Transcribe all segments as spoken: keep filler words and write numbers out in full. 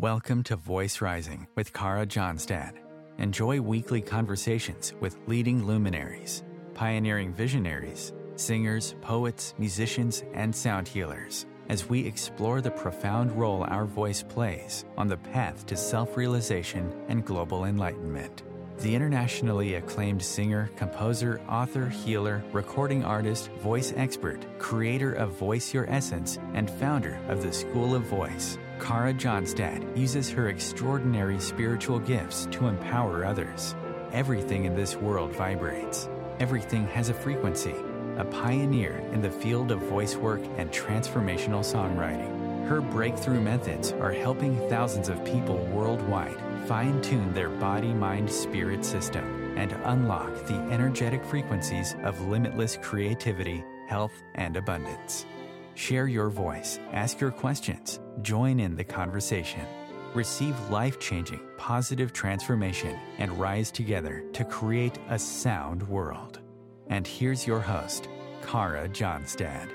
Welcome to Voice Rising with Kara Johnstad. Enjoy weekly conversations with leading luminaries, pioneering visionaries, singers, poets, musicians, and sound healers as we explore the profound role our voice plays on the path to self-realization and global enlightenment. The internationally acclaimed singer, composer, author, healer, recording artist, voice expert, creator of Voice Your Essence, and founder of the School of Voice, Kara Johnstad uses her extraordinary spiritual gifts to empower others. Everything in this world vibrates. Everything has a frequency. A pioneer in the field of voice work and transformational songwriting. Her breakthrough methods are helping thousands of people worldwide fine-tune their body-mind-spirit system and unlock the energetic frequencies of limitless creativity, health, and abundance. Share your voice, ask your questions, join in the conversation. Receive life-changing, positive transformation and rise together to create a sound world. And here's your host, Kara Johnstad.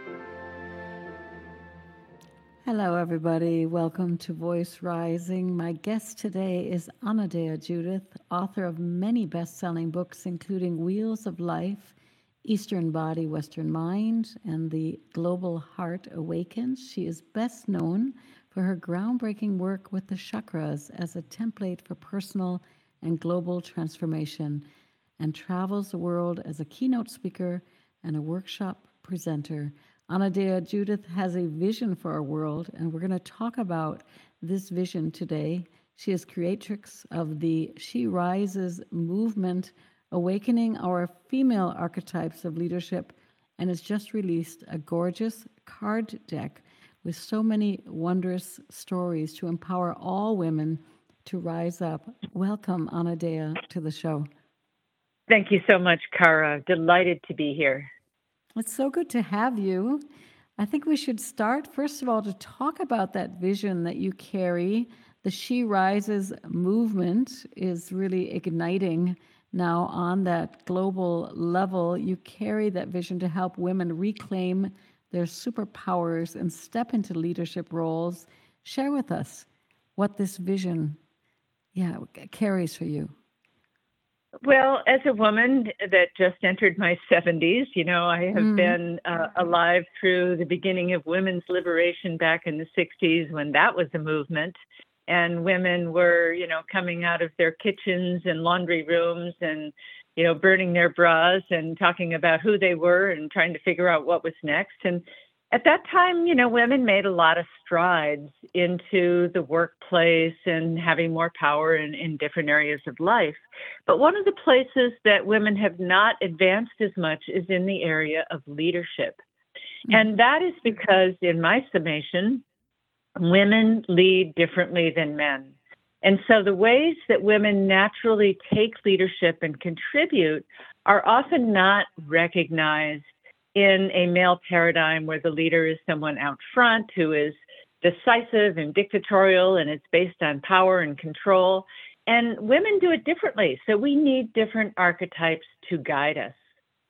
Hello, everybody. Welcome to Voice Rising. My guest today is Anodea Judith, author of many best-selling books, including Wheels of Life, Eastern Body, Western Mind, and The Global Heart Awakens. She is best known for her groundbreaking work with the chakras as a template for personal and global transformation, and travels the world as a keynote speaker and a workshop presenter. Anodea Judith has a vision for our world, and we're going to talk about this vision today. She is creatrix of the She Rises movement, awakening our female archetypes of leadership, and has just released a gorgeous card deck with so many wondrous stories to empower all women to rise up. Welcome, Anodea, to the show. Thank you so much, Kara. Delighted to be here. It's so good to have you. I think we should start, first of all, to talk about that vision that you carry. The She Rises movement is really igniting now on that global level. You carry that vision to help women reclaim their superpowers and step into leadership roles. Share with us what this vision yeah, carries for you. Well, as a woman that just entered my seventies, you know, I have mm. been uh, alive through the beginning of women's liberation back in the sixties when that was a movement. And women were, you know, coming out of their kitchens and laundry rooms and, you know, burning their bras and talking about who they were and trying to figure out what was next. And at that time, you know, women made a lot of strides into the workplace and having more power in, in different areas of life. But one of the places that women have not advanced as much is in the area of leadership. Mm-hmm. And that is because, in my summation, women lead differently than men. And so the ways that women naturally take leadership and contribute are often not recognized in a male paradigm where the leader is someone out front who is decisive and dictatorial, and it's based on power and control. And women do it differently. So we need different archetypes to guide us.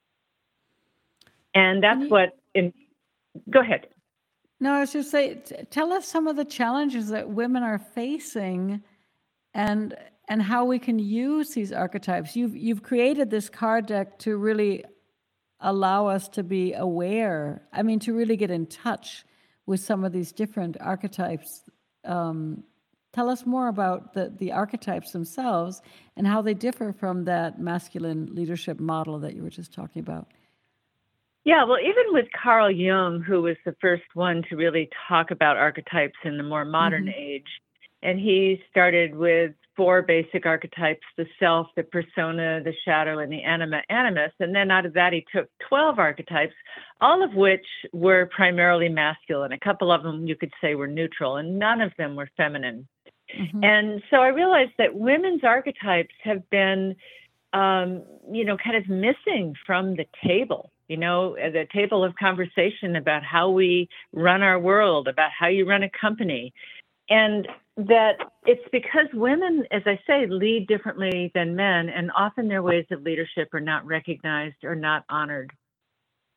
And that's you, what, in, go ahead. No, I was just saying, tell us some of the challenges that women are facing and and how we can use these archetypes. You've, you've created this card deck to really allow us to be aware, I mean, to really get in touch with some of these different archetypes. Um, tell us more about the, the archetypes themselves and how they differ from that masculine leadership model that you were just talking about. Yeah, well, even with Carl Jung, who was the first one to really talk about archetypes in the more modern mm-hmm. age, and he started with four basic archetypes: the self, the persona, the shadow, and the anima animus. And then out of that, he took twelve archetypes, all of which were primarily masculine. A couple of them you could say were neutral, and none of them were feminine. Mm-hmm. And so I realized that women's archetypes have been, um, you know, kind of missing from the table, you know, the table of conversation about how we run our world, about how you run a company. And that it's because women, as I say, lead differently than men, and often their ways of leadership are not recognized or not honored.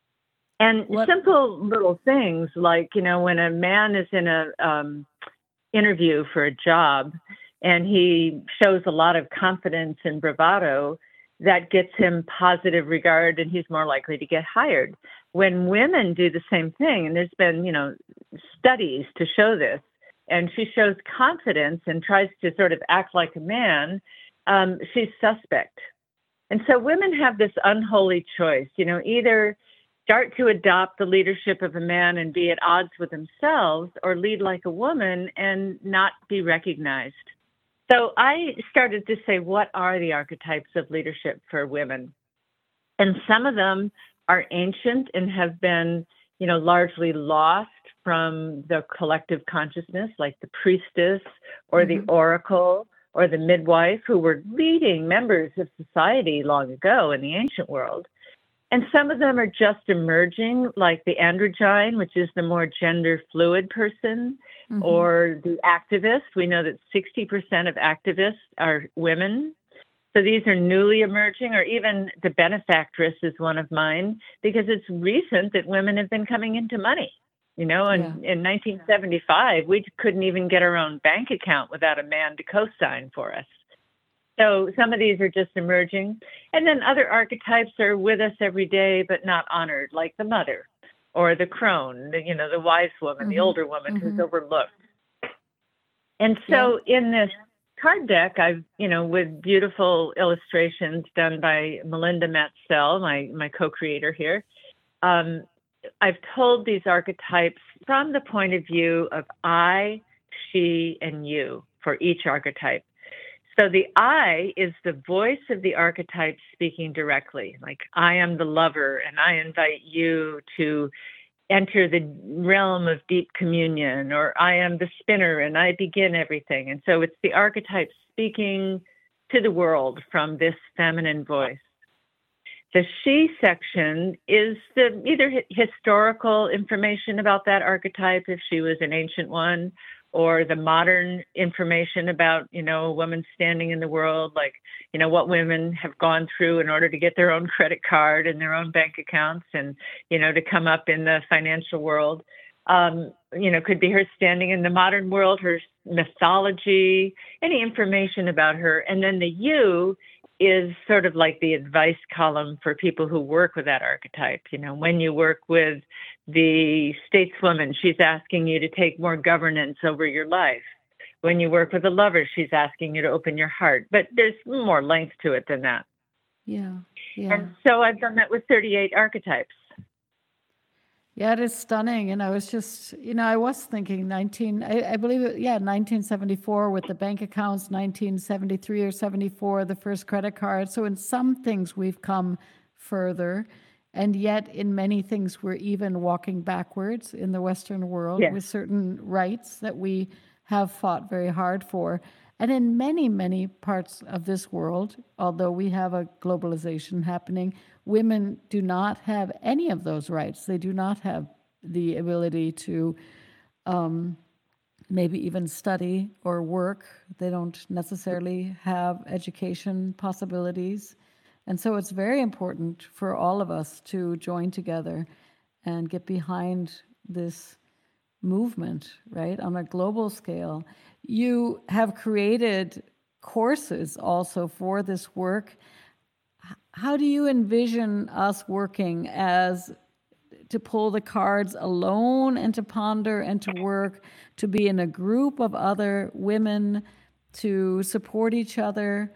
And what? Simple little things like, you know, when a man is in a um, interview for a job and he shows a lot of confidence and bravado, that gets him positive regard and he's more likely to get hired. When women do the same thing, and there's been, you know, studies to show this, and she shows confidence and tries to sort of act like a man, um, she's suspect. And so women have this unholy choice, you know, either start to adopt the leadership of a man and be at odds with themselves, or lead like a woman and not be recognized. So I started to say, what are the archetypes of leadership for women? And some of them are ancient and have been, you know, largely lost from the collective consciousness, like the priestess or mm-hmm. the oracle or the midwife, who were leading members of society long ago in the ancient world. And some of them are just emerging, like the androgyne, which is the more gender fluid person, mm-hmm. or the activist. We know that sixty percent of activists are women. So these are newly emerging, or even the benefactress is one of mine, because it's recent that women have been coming into money. You know, and yeah. in nineteen seventy-five, we couldn't even get our own bank account without a man to co-sign for us. So some of these are just emerging. And then other archetypes are with us every day, but not honored, like the mother or the crone, the, you know, the wise woman, mm-hmm. the older woman mm-hmm. who's overlooked. And so yeah. in this card deck, I've, you know, with beautiful illustrations done by Melinda Matsell, my, my co-creator here, um, I've told these archetypes from the point of view of I, she, and you for each archetype. So the I is the voice of the archetype speaking directly, like I am the lover and I invite you to enter the realm of deep communion, or I am the spinner and I begin everything. And so it's the archetype speaking to the world from this feminine voice. The she section is the either historical information about that archetype, if she was an ancient one, or the modern information about, you know, a woman standing in the world, like, you know, what women have gone through in order to get their own credit card and their own bank accounts and, you know, to come up in the financial world. Um, you know, could be her standing in the modern world, her mythology, any information about her. And then the you is sort of like the advice column for people who work with that archetype. You know, when you work with the stateswoman, she's asking you to take more governance over your life. When you work with a lover, she's asking you to open your heart. But there's more length to it than that. Yeah, yeah. And so I've done that with thirty-eight archetypes. Yeah, it is stunning. And I was just, you know, I was thinking nineteen, I, I believe it, yeah, nineteen seventy-four with the bank accounts, nineteen seventy-three or seventy-four, the first credit card. So in some things we've come further. And yet in many things we're even walking backwards in the Western world yes. with certain rights that we have fought very hard for. And in many, many parts of this world, although we have a globalization happening, women do not have any of those rights. They do not have the ability to um, maybe even study or work. They don't necessarily have education possibilities. And so it's very important for all of us to join together and get behind this movement, right, on a global scale. You have created courses also for this work. How do you envision us working as to pull the cards alone and to ponder and to work, to be in a group of other women, to support each other?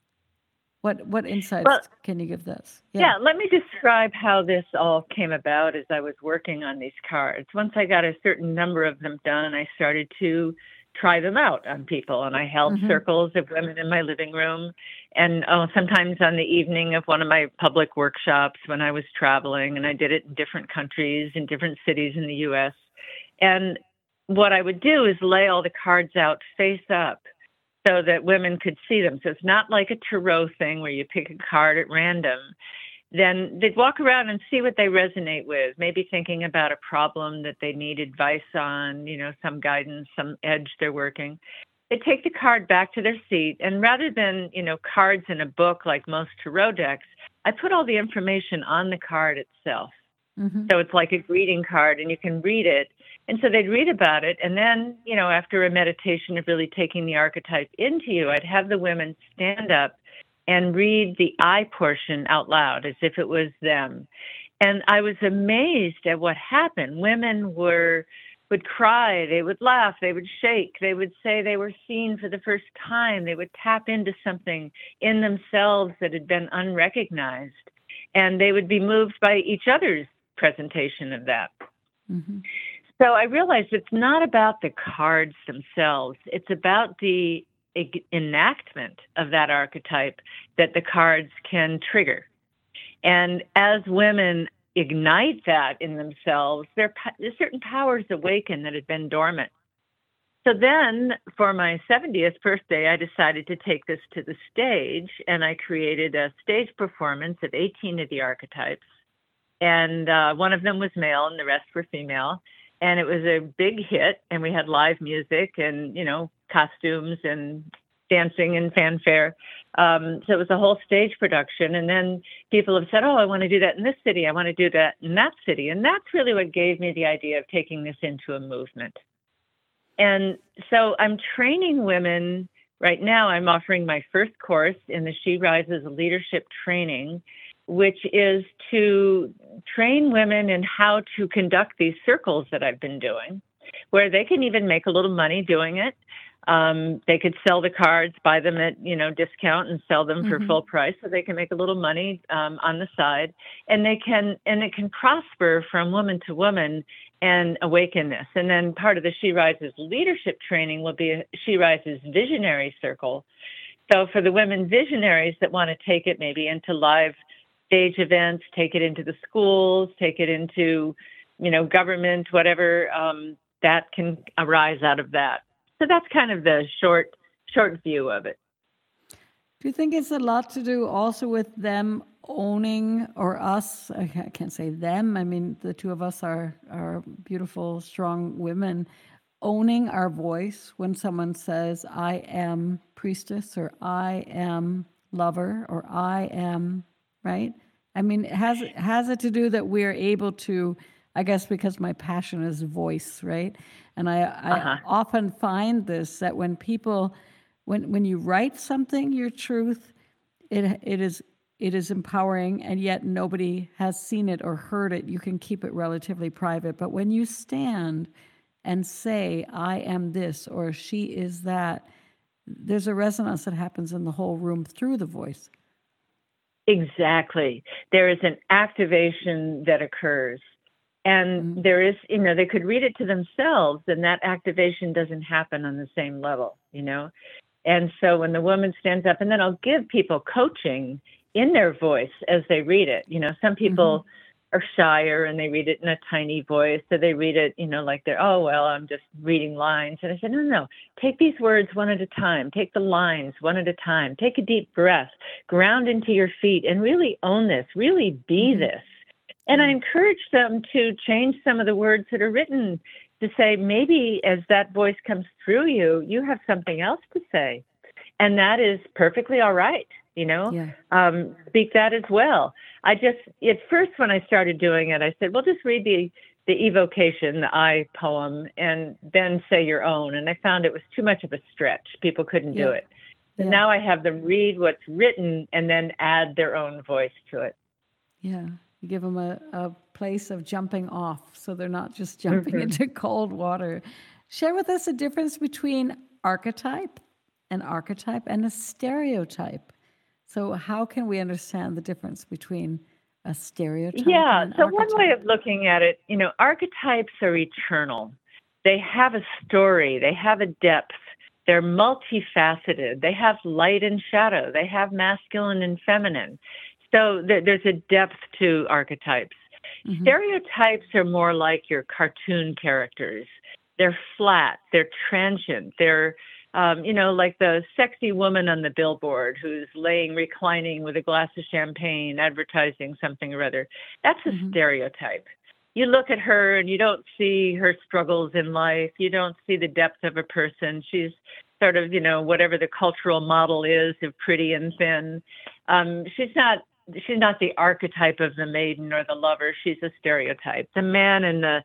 What what insights well, can you give this? Yeah. yeah, let me describe how this all came about as I was working on these cards. Once I got a certain number of them done, I started to try them out on people. And I held mm-hmm. circles of women in my living room. And oh, sometimes on the evening of one of my public workshops when I was traveling, and I did it in different countries, in different cities in the U S. And what I would do is lay all the cards out face up, so that women could see them. So it's not like a tarot thing where you pick a card at random. Then they'd walk around and see what they resonate with, maybe thinking about a problem that they need advice on, you know, some guidance, some edge they're working. They'd take the card back to their seat, and rather than, you know, cards in a book like most tarot decks, I put all the information on the card itself. Mm-hmm. So it's like a greeting card, and you can read it. And so they'd read about it. And then, you know, after a meditation of really taking the archetype into you, I'd have the women stand up and read the I portion out loud as if it was them. And I was amazed at what happened. Women were would cry, they would laugh, they would shake, they would say they were seen for the first time, they would tap into something in themselves that had been unrecognized, and they would be moved by each other's presentation of that. Mm-hmm. So I realized it's not about the cards themselves, it's about the enactment of that archetype that the cards can trigger. And as women ignite that in themselves, there are certain powers awaken that had been dormant. So then for my seventieth birthday, I decided to take this to the stage, and I created a stage performance of eighteen of the archetypes. And uh, one of them was male and the rest were female. And it was a big hit, and we had live music and, you know, costumes and dancing and fanfare. Um, so it was a whole stage production. And then people have said, oh, I want to do that in this city. I want to do that in that city. And that's really what gave me the idea of taking this into a movement. And so I'm training women right now. I'm offering my first course in the She Rises leadership training, which is to train women in how to conduct these circles that I've been doing, where they can even make a little money doing it. Um, they could sell the cards, buy them at, you know, discount and sell them for mm-hmm. full price, so they can make a little money um, on the side, and they can, and it can prosper from woman to woman and awaken this. And then part of the She Rises leadership training will be a She Rises visionary circle. So for the women visionaries that want to take it maybe into live stage events, take it into the schools, take it into, you know, government, whatever, um, that can arise out of that. So that's kind of the short, short view of it. Do you think it's a lot to do also with them owning, or us, I can't say them, I mean, the two of us are, are beautiful, strong women, owning our voice when someone says, I am priestess, or I am lover, or I am, right? I mean, has, has it to do that we're able to, I guess because my passion is voice, right? And I, I uh-huh. often find this, that when people, when when you write something, your truth, it it is it is empowering, and yet nobody has seen it or heard it. You can keep it relatively private. But when you stand and say, I am this, or she is that, there's a resonance that happens in the whole room through the voice. Exactly. There is an activation that occurs. And mm-hmm. there is, you know, they could read it to themselves, and that activation doesn't happen on the same level, you know. And so when the woman stands up, and then I'll give people coaching in their voice as they read it. You know, some people mm-hmm. are shyer and they read it in a tiny voice. So they read it, you know, like they're, oh, well, I'm just reading lines. And I said, no, no, no, take these words one at a time. Take the lines one at a time. Take a deep breath, ground into your feet, and really own this, really be mm-hmm. this. And I encourage them to change some of the words that are written to say, maybe as that voice comes through you, you have something else to say. And that is perfectly all right, you know, yeah. um, speak that as well. I just, at first when I started doing it, I said, well, just read the, the evocation, the I poem, and then say your own. And I found it was too much of a stretch. People couldn't yeah. do it. So yeah. now I have them read what's written and then add their own voice to it. Yeah. You give them a, a place of jumping off, so they're not just jumping mm-hmm. into cold water. Share with us a difference between archetype, an archetype, and a stereotype. So how can we understand the difference between a stereotype yeah, and an so archetype? One way of looking at it, you know, archetypes are eternal. They have a story. They have a depth. They're multifaceted. They have light and shadow. They have masculine and feminine. So th- there's a depth to archetypes. Mm-hmm. Stereotypes are more like your cartoon characters. They're flat. They're transient. They're, um, you know, like the sexy woman on the billboard who's laying, reclining with a glass of champagne, advertising something or other. That's a mm-hmm. stereotype. You look at her and you don't see her struggles in life. You don't see the depth of a person. She's sort of, you know, whatever the cultural model is of pretty and thin. Um, she's not She's not the archetype of the maiden or the lover. She's a stereotype. The man in the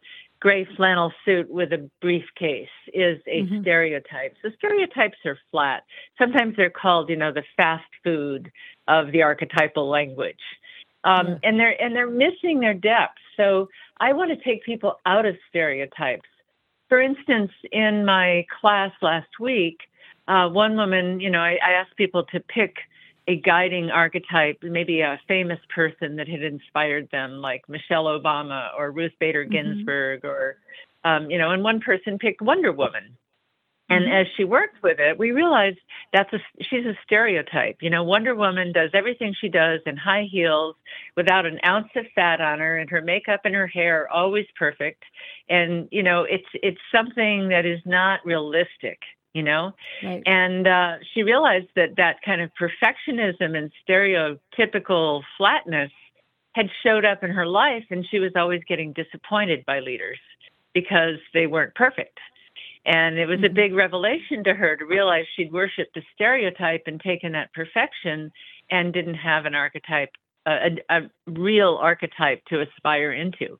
gray flannel suit with a briefcase is a mm-hmm. stereotype. So stereotypes are flat. Sometimes they're called, you know, the fast food of the archetypal language. Um, yeah. And they're and they're missing their depth. So I want to take people out of stereotypes. For instance, in my class last week, uh, one woman, you know, I, I asked people to pick a guiding archetype, maybe a famous person that had inspired them, like Michelle Obama or Ruth Bader Ginsburg, mm-hmm. or, um, you know, and one person picked Wonder Woman. And mm-hmm. as she worked with it, we realized that's a, she's a stereotype. You know, Wonder Woman does everything she does in high heels without an ounce of fat on her, and her makeup and her hair are always perfect. And, you know, it's it's something that is not realistic, you know. Right. And uh, she realized that that kind of perfectionism and stereotypical flatness had showed up in her life, and she was always getting disappointed by leaders because they weren't perfect. And it was mm-hmm. a big revelation to her to realize she'd worshipped a stereotype and taken that perfection and didn't have an archetype, a, a, a real archetype to aspire into.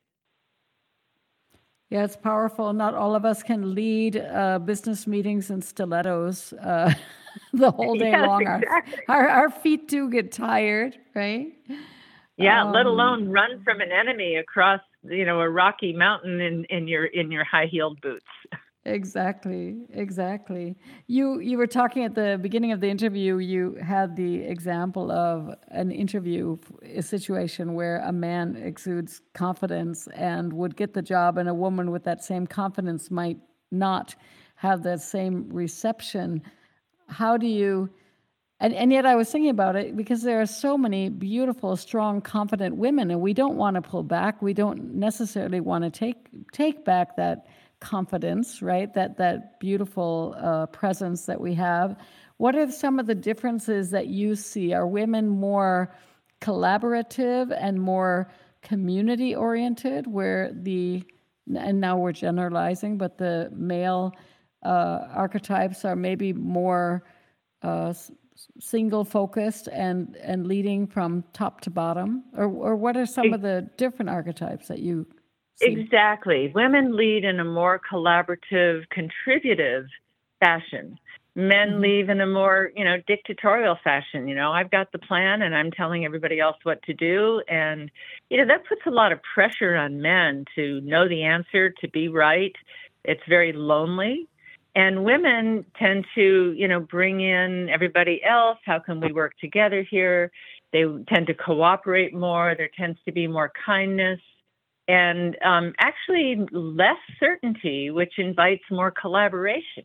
Yeah, it's powerful. Not all of us can lead uh, business meetings in stilettos uh, the whole day yes, long. Exactly. Our, our, our feet do get tired, right? Yeah, um, let alone run from an enemy across, you know, a rocky mountain in, in your in your high-heeled boots. Exactly, exactly. You you were talking at the beginning of the interview, you had the example of an interview, a situation where a man exudes confidence and would get the job, and a woman with that same confidence might not have that same reception. How do you, and, and yet I was thinking about it because there are so many beautiful, strong, confident women, and we don't want to pull back. We don't necessarily want to take take back that confidence, right? That that beautiful uh, presence that we have. What are some of the differences that you see? Are women more collaborative and more community oriented, where the, and now we're generalizing, but the male uh, archetypes are maybe more uh, single focused and and leading from top to bottom? Or or what are some of the different archetypes that you see? Exactly. Women lead in a more collaborative, contributive fashion. Men mm-hmm. lead in a more, you know, dictatorial fashion. You know, I've got the plan and I'm telling everybody else what to do. And, you know, that puts a lot of pressure on men to know the answer, to be right. It's very lonely. And women tend to, you know, bring in everybody else. How can we work together here? They tend to cooperate more. There tends to be more kindness. And um, actually less certainty, which invites more collaboration.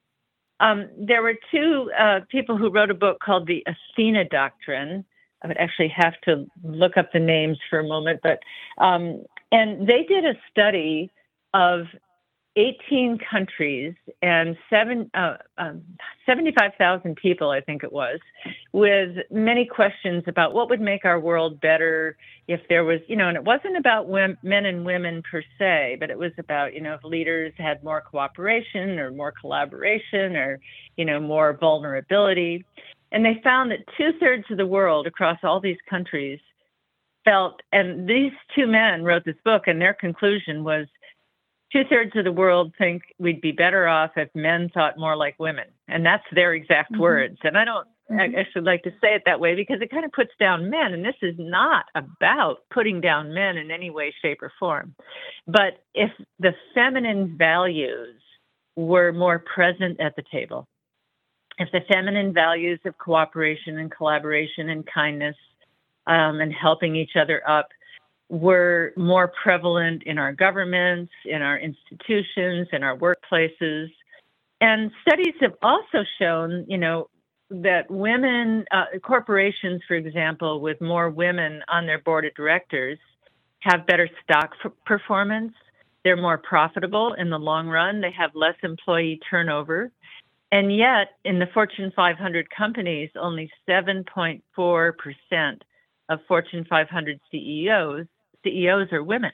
Um, there were two uh, people who wrote a book called The Athena Doctrine. I would actually have to look up the names for a moment, but um, and they did a study of eighteen countries and seven, uh, um, seventy-five thousand people, I think it was, with many questions about what would make our world better if there was, you know, and it wasn't about women, men and women per se, but it was about, you know, if leaders had more cooperation or more collaboration or, you know, more vulnerability. And they found that two-thirds of the world across all these countries felt, and these two men wrote this book, and their conclusion was, two-thirds of the world think we'd be better off if men thought more like women. And that's their exact mm-hmm. words. And I don't mm-hmm. actually like to say it that way because it kind of puts down men. And this is not about putting down men in any way, shape, or form. But if the feminine values were more present at the table, if the feminine values of cooperation and collaboration and kindness um, and helping each other up were more prevalent in our governments, in our institutions, in our workplaces. And studies have also shown, you know, that women, uh, corporations, for example, with more women on their board of directors have better stock f- performance. They're more profitable in the long run. They have less employee turnover. And yet, in the Fortune five hundred companies, only seven point four percent of Fortune five hundred C E Os C E Os are women.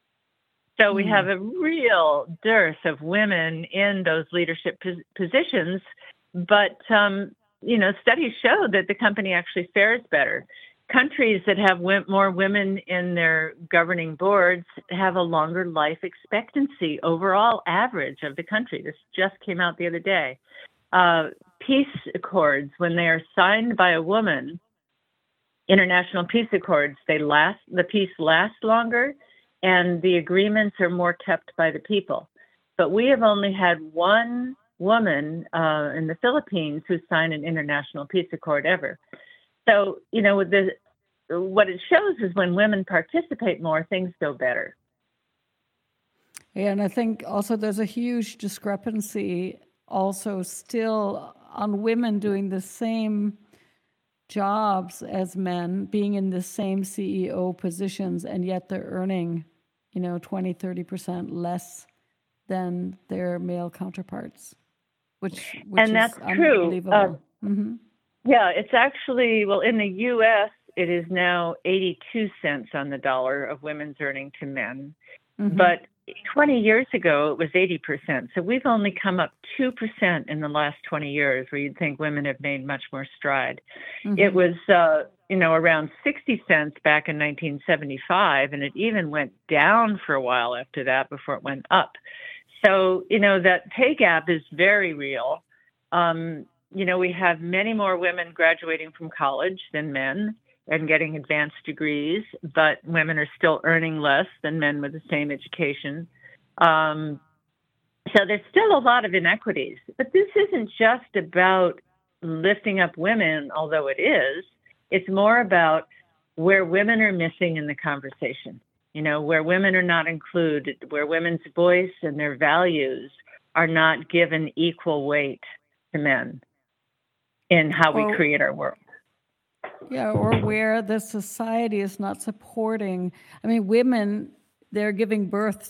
So we have a real dearth of women in those leadership pos- positions. But, um, you know, studies show that the company actually fares better. countries that have w- more women in their governing boards have a longer life expectancy overall average of the country. This just came out the other day. Uh, peace accords, when they are signed by a woman, international peace accords, they last, the peace lasts longer, and the agreements are more kept by the people. But we have only had one woman uh, in the Philippines who signed an international peace accord ever. So, you know, the, what it shows is when women participate more, things go better. Yeah, and I think also there's a huge discrepancy also still on women doing the same jobs as men, being in the same C E O positions, and yet they're earning, you know, twenty, thirty percent less than their male counterparts, which, which and is that's unbelievable. true. Uh, mm-hmm. Yeah, it's actually, well, in the U S, it is now eighty-two cents on the dollar of women's earning to men. Mm-hmm. But twenty years ago, it was eighty percent. So we've only come up two percent in the last twenty years, where you'd think women have made much more stride. Mm-hmm. It was, uh, you know, around sixty cents back in nineteen seventy-five, and it even went down for a while after that before it went up. So, you know, that pay gap is very real. Um, you know, we have many more women graduating from college than men and getting advanced degrees, but women are still earning less than men with the same education. Um, so there's still a lot of inequities. But this isn't just about lifting up women, although it is. It's more about where women are missing in the conversation, you know, where women are not included, where women's voice and their values are not given equal weight to men in how we or, create our world. Yeah, or where the society is not supporting. I mean, women, they're giving birth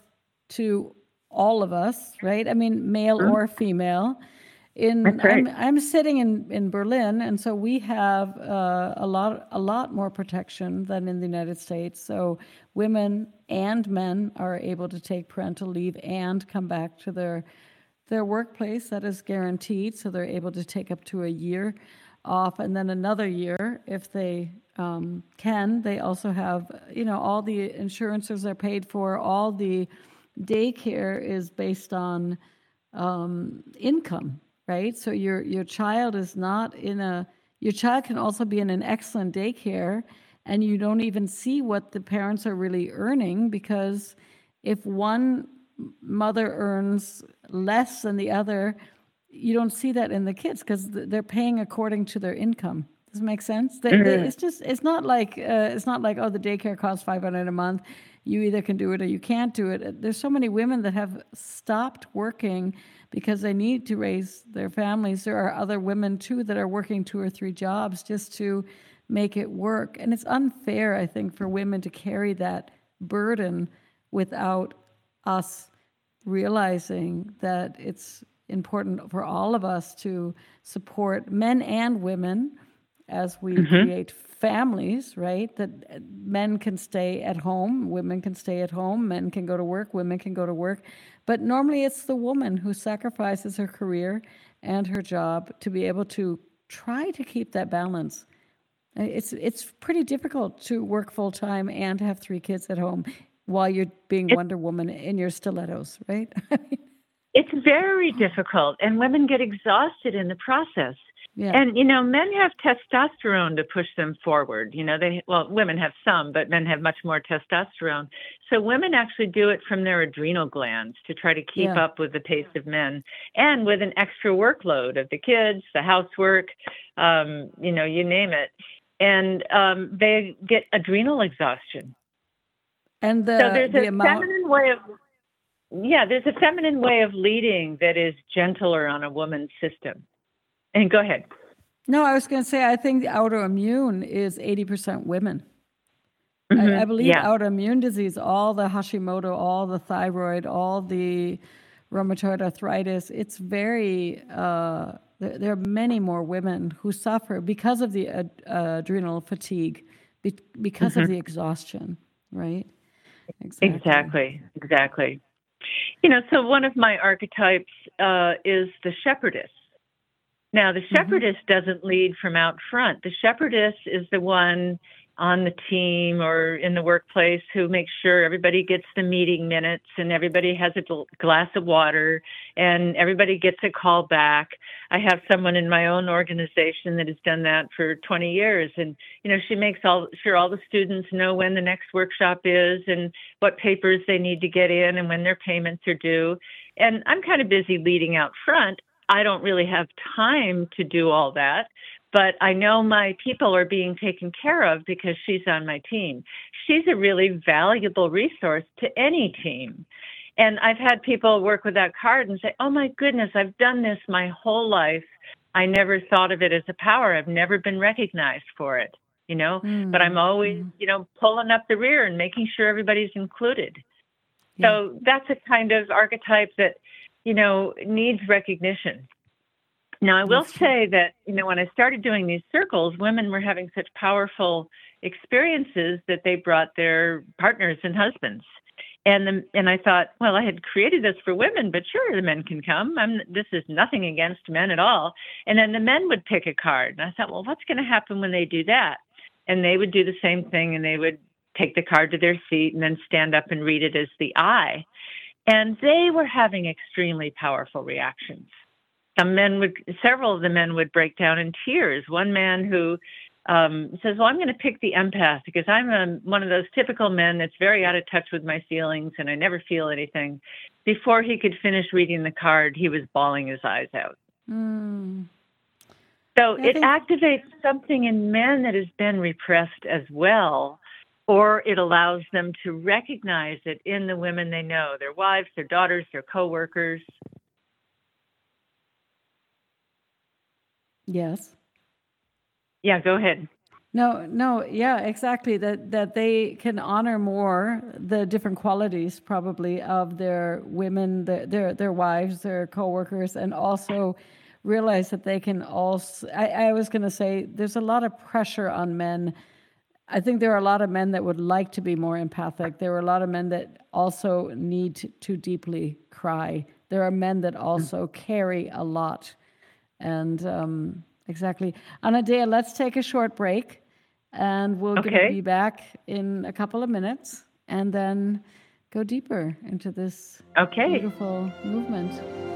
to all of us, right? I mean, male mm-hmm. or female. In That's right. I'm, I'm sitting in, in Berlin, and so we have uh, a lot a lot more protection than in the United States. So women and men are able to take parental leave and come back to their their workplace. That is guaranteed. So they're able to take up to a year off, and then another year if they um, can. They also have, you know, all the insurances are paid for. All the daycare is based on um, income. Right, so your your child is not in a. Your child can also be in an excellent daycare, and you don't even see what the parents are really earning, because if one mother earns less than the other, you don't see that in the kids because they're paying according to their income. Does it make sense? They, mm-hmm. they, it's just it's not like uh, it's not like oh, the daycare costs five hundred a month. You either can do it or you can't do it. There's so many women that have stopped working because they need to raise their families. There are other women too that are working two or three jobs just to make it work. And it's unfair, I think, for women to carry that burden without us realizing that it's important for all of us to support men and women as we mm-hmm. create families, right? That men can stay at home, women can stay at home, men can go to work, women can go to work. But normally it's the woman who sacrifices her career and her job to be able to try to keep that balance. It's it's pretty difficult to work full time and have three kids at home while you're being it's, Wonder Woman in your stilettos, right? It's very difficult, and women get exhausted in the process. Yeah. And, you know, men have testosterone to push them forward. You know, they, well, women have some, but men have much more testosterone. So women actually do it from their adrenal glands to try to keep yeah. up with the pace of men, and with an extra workload of the kids, the housework, um, you know, you name it. And um, they get adrenal exhaustion. And the, so there's the a amount... feminine way of, yeah, there's a feminine way of leading that is gentler on a woman's system. And go ahead. No, I was going to say, I think the autoimmune is eighty percent women. Mm-hmm. I, I believe yeah. autoimmune disease, all the Hashimoto, all the thyroid, all the rheumatoid arthritis, it's very, uh, there, there are many more women who suffer because of the uh, adrenal fatigue, be, because mm-hmm. of the exhaustion, right? Exactly. Exactly. Exactly. You know, so one of my archetypes uh, is the shepherdess. Now, the shepherdess mm-hmm. doesn't lead from out front. The shepherdess is the one on the team or in the workplace who make sure everybody gets the meeting minutes and everybody has a gl- glass of water and everybody gets a call back. I have someone in my own organization that has done that for twenty years. And, you know, she makes all sure all the students know when the next workshop is and what papers they need to get in and when their payments are due. And I'm kind of busy leading out front. I don't really have time to do all that. But I know my people are being taken care of because she's on my team. She's a really valuable resource to any team. And I've had people work with that card and say, oh my goodness, I've done this my whole life. I never thought of it as a power. I've never been recognized for it, you know, mm-hmm. but I'm always, you know, pulling up the rear and making sure everybody's included. Yeah. So that's a kind of archetype that, you know, needs recognition. Now, I will say that, you know, when I started doing these circles, women were having such powerful experiences that they brought their partners and husbands. And the, and I thought, well, I had created this for women, but sure, the men can come. I'm, this is nothing against men at all. And then the men would pick a card. And I thought, well, what's going to happen when they do that? And they would do the same thing, and they would take the card to their seat and then stand up and read it as the I. And they were having extremely powerful reactions. Some men would, several of the men would break down in tears. One man who um, says, well, I'm going to pick the empath because I'm a, one of those typical men that's very out of touch with my feelings and I never feel anything. Before he could finish reading the card, he was bawling his eyes out. Mm. So I it think... activates something in men that has been repressed as well, or it allows them to recognize it in the women they know, their wives, their daughters, their coworkers. Yes. Yeah, go ahead. No, no, yeah, exactly. That that they can honor more the different qualities probably of their women, their their, their wives, their coworkers, and also realize that they can also, I, I was going to say, there's a lot of pressure on men. I think there are a lot of men that would like to be more empathic. There are a lot of men that also need to, to deeply cry. There are men that also carry a lot. And um, exactly. Anadea, let's take a short break, and we'll okay. be back in a couple of minutes, and then go deeper into this okay. beautiful movement.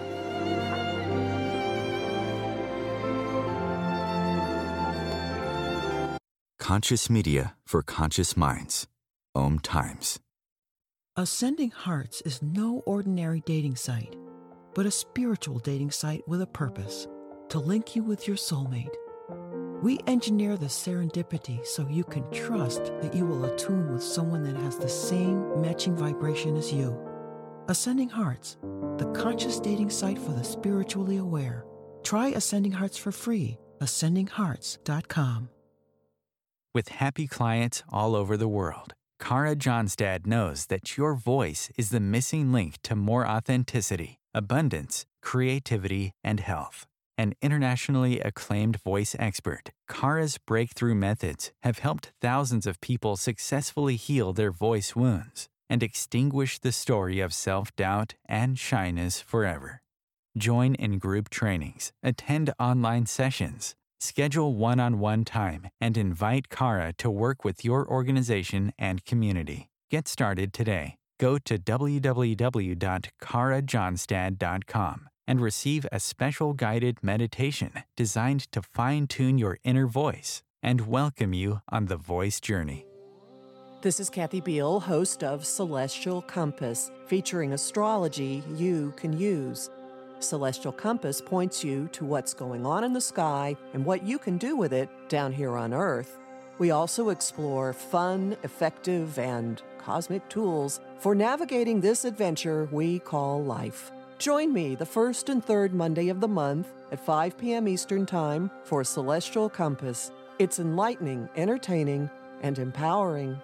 Conscious media for conscious minds. Om Times. Ascending Hearts is no ordinary dating site, but a spiritual dating site with a purpose. To link you with your soulmate. We engineer the serendipity so you can trust that you will attune with someone that has the same matching vibration as you. Ascending Hearts, the conscious dating site for the spiritually aware. Try Ascending Hearts for free. ascending hearts dot com. With happy clients all over the world, Kara Johnstad knows that your voice is the missing link to more authenticity, abundance, creativity, and health. An internationally acclaimed voice expert, Kara's breakthrough methods have helped thousands of people successfully heal their voice wounds and extinguish the story of self-doubt and shyness forever. Join in group trainings, attend online sessions, schedule one-on-one time, and invite Kara to work with your organization and community. Get started today. Go to w w w dot kara johnstad dot com. and receive a special guided meditation designed to fine-tune your inner voice and welcome you on the voice journey. This is Kathy Beal, host of Celestial Compass, featuring astrology you can use. Celestial Compass points you to what's going on in the sky and what you can do with it down here on Earth. We also explore fun, effective, and cosmic tools for navigating this adventure we call life. Join me the first and third Monday of the month at five p.m. Eastern Time for Celestial Compass. It's enlightening, entertaining, and empowering.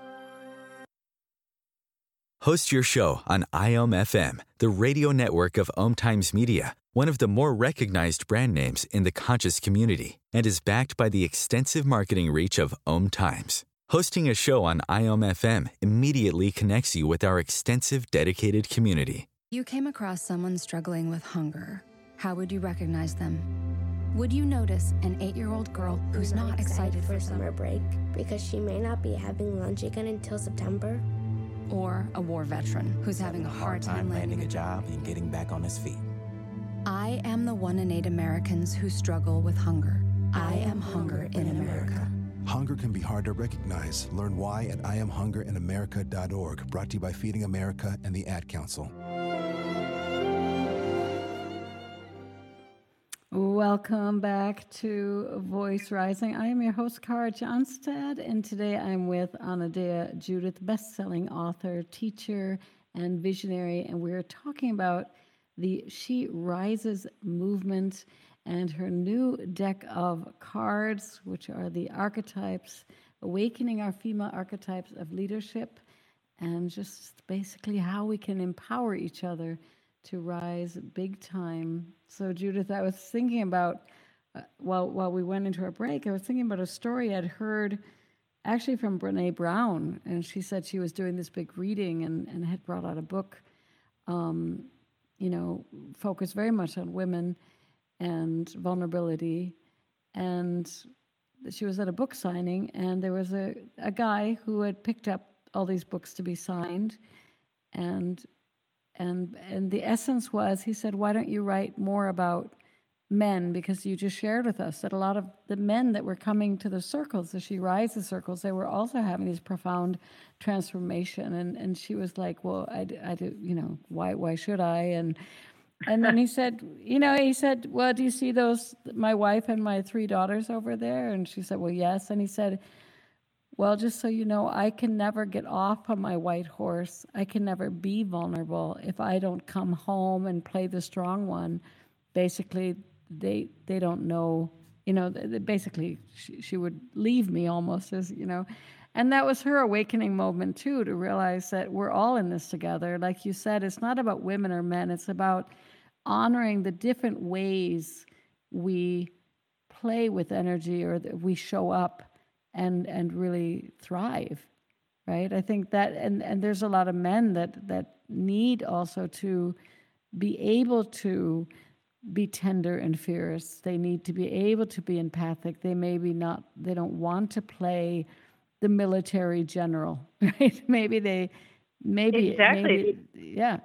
Host your show on I O M F M, the radio network of Om Times Media, one of the more recognized brand names in the conscious community, and is backed by the extensive marketing reach of Om Times. Hosting a show on I O M F M immediately connects you with our extensive dedicated community. You came across someone struggling with hunger. How would you recognize them? Would you notice an eight-year-old girl who's not, not excited, excited for summer break because she may not be having lunch again until September? Or a war veteran who's having a hard time landing a job and getting back on his feet? I am the one in eight Americans who struggle with hunger. I am hunger in America. Hunger can be hard to recognize. Learn why at I am hunger in america dot org. Brought to you by Feeding America and the Ad Council. Welcome back to Voice Rising. I am your host, Kara Johnstad, and today I'm with Anodea Judith, best-selling author, teacher, and visionary, and we're talking about the She Rises movement and her new deck of cards, which are the archetypes, awakening our female archetypes of leadership, and just basically how we can empower each other to rise big time. So, Judith, I was thinking about, uh, while, while we went into our break, I was thinking about a story I'd heard actually from Brene Brown, and she said she was doing this big reading and, and had brought out a book, um, you know, focused very much on women and vulnerability. And she was at a book signing, and there was a, a guy who had picked up all these books to be signed, and And and the essence was, he said, why don't you write more about men? Because you just shared with us that a lot of the men that were coming to the circles, the She Rises circles, they were also having this profound transformation. And and she was like, well, I, I do, you know, why why should I? And and then he said, you know, he said, well, do you see those, my wife and my three daughters over there? And she said, well, yes. And he said, well, just so you know, I can never get off on my white horse. I can never be vulnerable if I don't come home and play the strong one. Basically, they they don't know, you know, basically she, she would leave me almost as, you know. And that was her awakening moment, too, to realize that we're all in this together. Like you said, it's not about women or men. It's about honoring the different ways we play with energy or that we show up and and really thrive, right? I think that, and, and there's a lot of men that, that need also to be able to be tender and fierce. They need to be able to be empathic. They maybe not, they don't want to play the military general, right? Maybe they, maybe, exactly. maybe, yeah.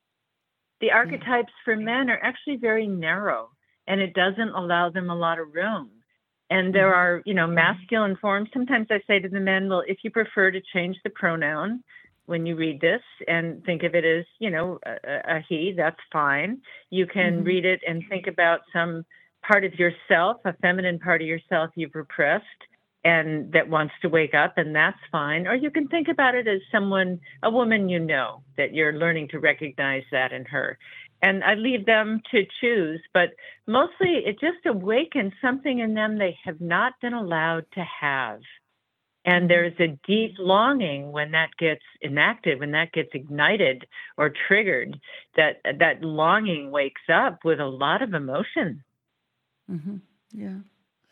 The archetypes yeah. for men are actually very narrow, and it doesn't allow them a lot of room. And there are, you know, masculine forms. Sometimes I say to the men, well, if you prefer to change the pronoun when you read this and think of it as, you know, a, a he, that's fine. You can mm-hmm. read it and think about some part of yourself, a feminine part of yourself you've repressed and that wants to wake up, and that's fine. Or you can think about it as someone, a woman you know, that you're learning to recognize that in her. And I leave them to choose, but mostly it just awakens something in them they have not been allowed to have. And there's a deep longing when that gets enacted, when that gets ignited or triggered, that that longing wakes up with a lot of emotion. Mm-hmm. Yeah.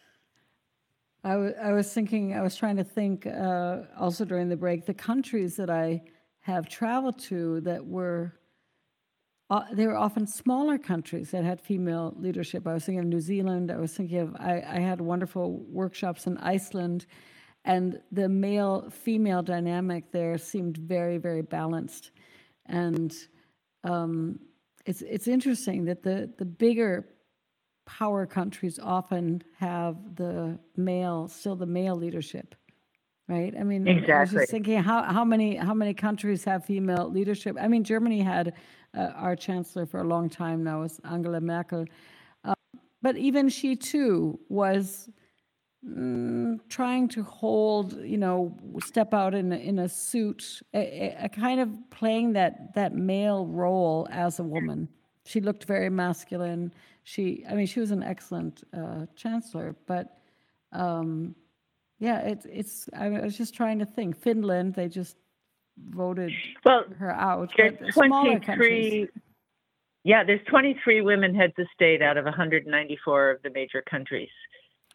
I, w- I was thinking, I was trying to think uh, also during the break, the countries that I have traveled to that were Uh, they were often smaller countries that had female leadership. I was thinking of New Zealand. I was thinking of, I, I had wonderful workshops in Iceland, and the male-female dynamic there seemed very, very balanced. And um, it's it's interesting that the, the bigger power countries often have the male, still the male leadership, right? I mean, exactly. I was just thinking, how, how many how many countries have female leadership? I mean, Germany had Uh, our chancellor for a long time now is Angela Merkel. Uh, but even she, too, was mm, trying to hold, you know, step out in a, in a suit, a, a kind of playing that, that male role as a woman. She looked very masculine. She, I mean, she was an excellent uh, chancellor. But, um, yeah, it, it's, I was just trying to think. Finland, they just voted well, her out. There's twenty-three. Yeah, there's twenty-three women heads of state out of one hundred ninety-four of the major countries.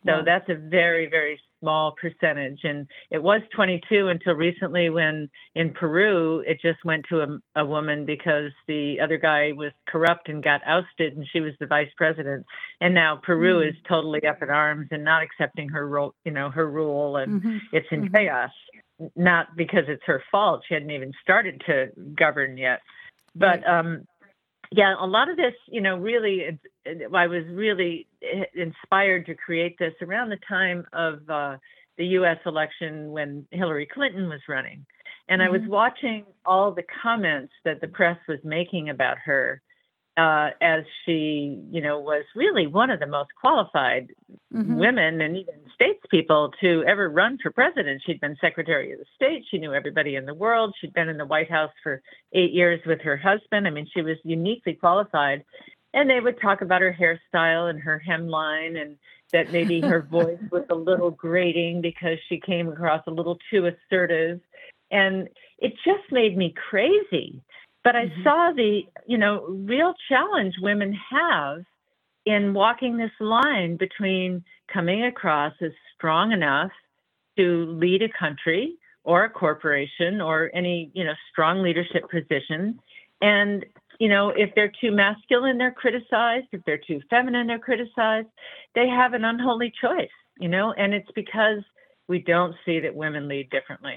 So Wow. that's a very, very small percentage. And it was twenty-two until recently when in Peru, it just went to a, a woman because the other guy was corrupt and got ousted and she was the vice president. And now Peru Mm. is totally up in arms and not accepting her role, you know, her rule, and Mm-hmm. it's in Mm-hmm. chaos, not because it's her fault. She hadn't even started to govern yet. But, Right. um, yeah, a lot of this, you know, really, it, it, I was really inspired to create this around the time of uh, the U S election when Hillary Clinton was running. And I was Mhm. watching all the comments that the press was making about her uh, as she, you know, was really one of the most qualified Mhm. women and even statespeople to ever run for president. She'd been Secretary of the State. She knew everybody in the world. She'd been in the White House for eight years with her husband. I mean, she was uniquely qualified. And they would talk about her hairstyle and her hemline, and that maybe her voice was a little grating because she came across a little too assertive. And it just made me crazy. But I Mhm. saw the, you know, real challenge women have in walking this line between coming across as strong enough to lead a country or a corporation or any, you know, strong leadership position. And, you know, if they're too masculine, they're criticized. If they're too feminine, they're criticized. They have an unholy choice, you know, and it's because we don't see that women lead differently.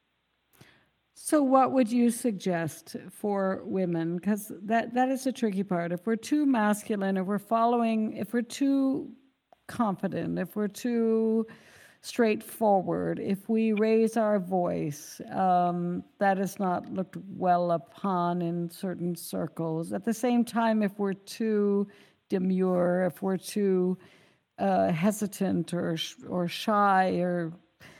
So what would you suggest for women? Because that, that is the tricky part. If we're too masculine, if we're following, if we're too confident, if we're too straightforward, if we raise our voice, um, that is not looked well upon in certain circles. At the same time, if we're too demure, if we're too uh, hesitant or sh- or shy, or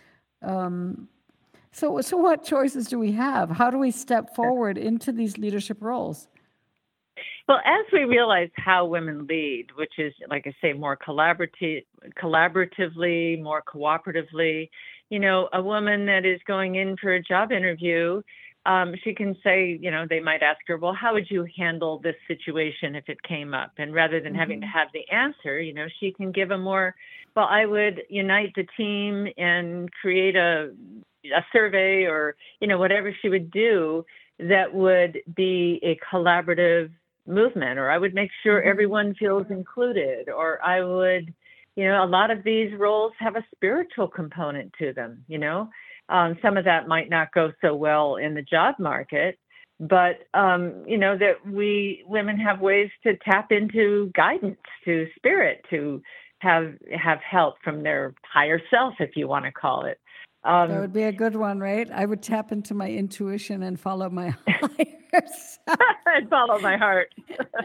um, so so, what choices do we have? How do we step forward into these leadership roles? Well, as we realize how women lead, which is, like I say, more collaborative, collaboratively, more cooperatively, you know, a woman that is going in for a job interview, um, she can say, you know, they might ask her, well, how would you handle this situation if it came up? And rather than having to have the answer, you know, she can give a more, well, I would unite the team and create a, a survey or, you know, whatever she would do that would be a collaborative movement, or I would make sure Mhm. everyone feels included, or I would, you know, a lot of these roles have a spiritual component to them, you know. Um, some of that might not go so well in the job market, but, um, you know, that we women have ways to tap into guidance, to spirit, to have have help from their higher self, if you want to call it. Um, That would be a good one, right? I would tap into my intuition and follow my higher self. and follow my heart.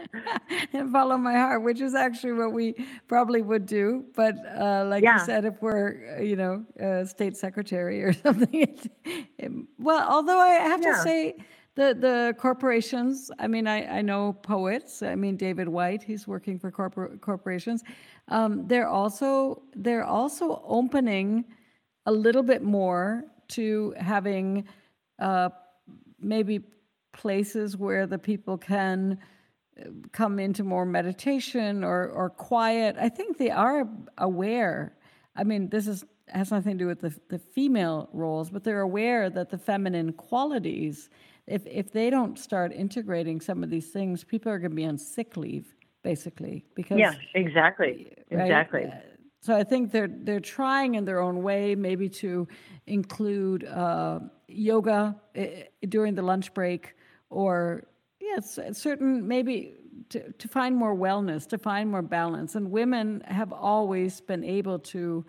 And follow my heart, which is actually what we probably would do. But uh, like Yeah. you said, if we're, uh, you know, a state secretary or something, it, it, well, although I have Yeah. to say, the the corporations. I mean, I, I know poets. I mean, David White. He's working for corpor- corporations. Um, they're also they're also opening a little bit more to having uh, maybe places where the people can come into more meditation or, or quiet. I think they are aware. I mean, this is has nothing to do with the, the female roles, but they're aware that the feminine qualities, if if they don't start integrating some of these things, people are going to be on sick leave, basically. Because Yeah, exactly. right? Exactly. Uh, So I think they're they're trying in their own way, maybe to include uh, yoga uh, during the lunch break, or yes, certain maybe to, to find more wellness, to find more balance. And women have always been able to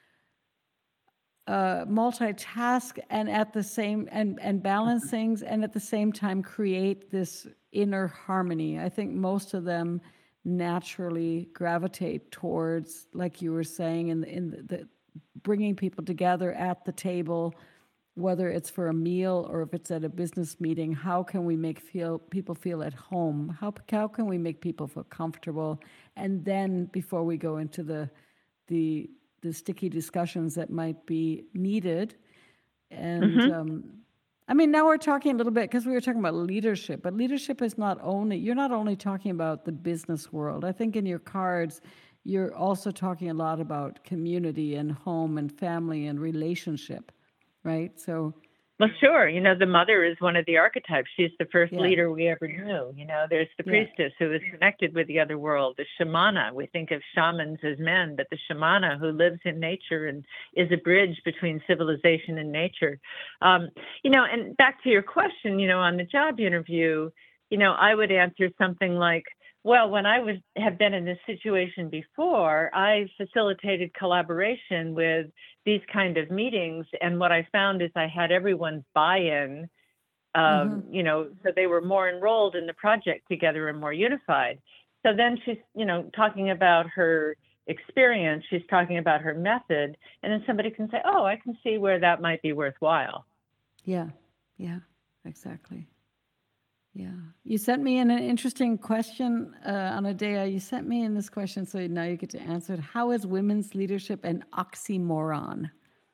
uh, multitask and at the same and and balance things, and at the same time create this inner harmony. I think most of them naturally gravitate towards, like you were saying, in the, in the, the bringing people together at the table, whether it's for a meal or if it's at a business meeting. How can we make feel people feel at home? How how can we make people feel comfortable? And then before we go into the the the sticky discussions that might be needed, and. Mhm. Um, I mean, now we're talking a little bit, because we were talking about leadership, but leadership is not only, you're not only talking about the business world. I think in your cards, you're also talking a lot about community and home and family and relationship, right? So, well, sure. You know, the mother is one of the archetypes. She's the first yeah. leader we ever knew. You know, there's the Yeah. priestess who is connected with the other world, the shamana. We think of shamans as men, but the shamana who lives in nature and is a bridge between civilization and nature. Um, you know, and back to your question, you know, on the job interview, you know, I would answer something like, well, when I was have been in this situation before, I facilitated collaboration with these kind of meetings, and what I found is I had everyone's buy-in. Um, Mm-hmm. You know, so they were more enrolled in the project together and more unified. So then she's, you know, talking about her experience. She's talking about her method, and then somebody can say, "Oh, I can see where that might be worthwhile." Yeah, yeah, exactly. Yeah. You sent me in an interesting question, uh, Anadea. You sent me in this question, so now you get to answer it. How is women's leadership an oxymoron?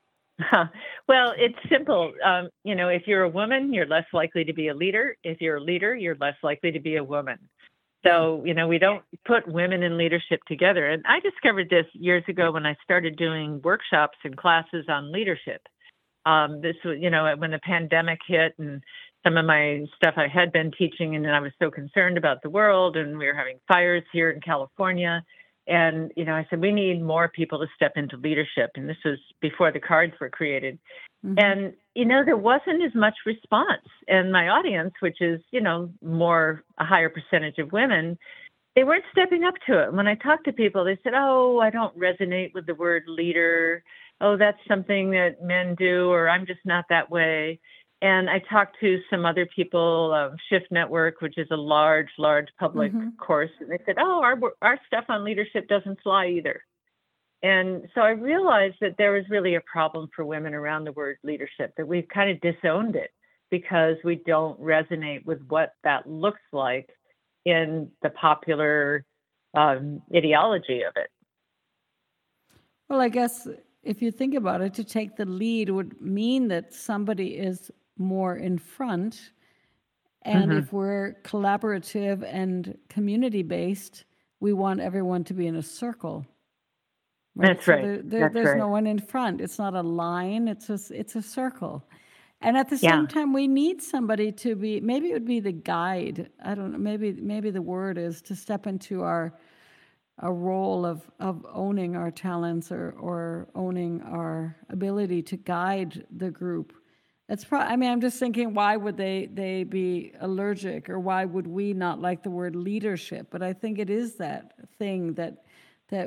Well, it's simple. Um, you know, if you're a woman, you're less likely to be a leader. If you're a leader, you're less likely to be a woman. So, you know, we don't put women in leadership together. And I discovered this years ago when I started doing workshops and classes on leadership. Um, this was, you know, when the pandemic hit and some of my stuff I had been teaching, and I was so concerned about the world, and we were having fires here in California. And, you know, I said, we need more people to step into leadership. And this was before the cards were created. Mm-hmm. And, you know, there wasn't as much response. And my audience, which is, you know, more a higher percentage of women, they weren't stepping up to it. When I talked to people, they said, oh, I don't resonate with the word leader. Oh, that's something that men do, or I'm just not that way. And I talked to some other people, um, Shift Network, which is a large, large public mm-hmm. course. And they said, oh, our our stuff on leadership doesn't fly either. And so I realized that there was really a problem for women around the word leadership, that we've kind of disowned it because we don't resonate with what that looks like in the popular um, ideology of it. Well, I guess if you think about it, to take the lead would mean that somebody is more in front. And mm-hmm. if we're collaborative and community-based, we want everyone to be in a circle. Right? That's so right. There, there, That's there's right. no one in front. It's not a line. It's a, it's a circle. And at the yeah. same time, we need somebody to be, maybe it would be the guide. I don't know. Maybe maybe the word is to step into our a role of, of owning our talents or, or owning our ability to guide the group. It's pro- I mean, I'm just thinking, why would they, they be allergic, or why would we not like the word leadership? But I think it is that thing that that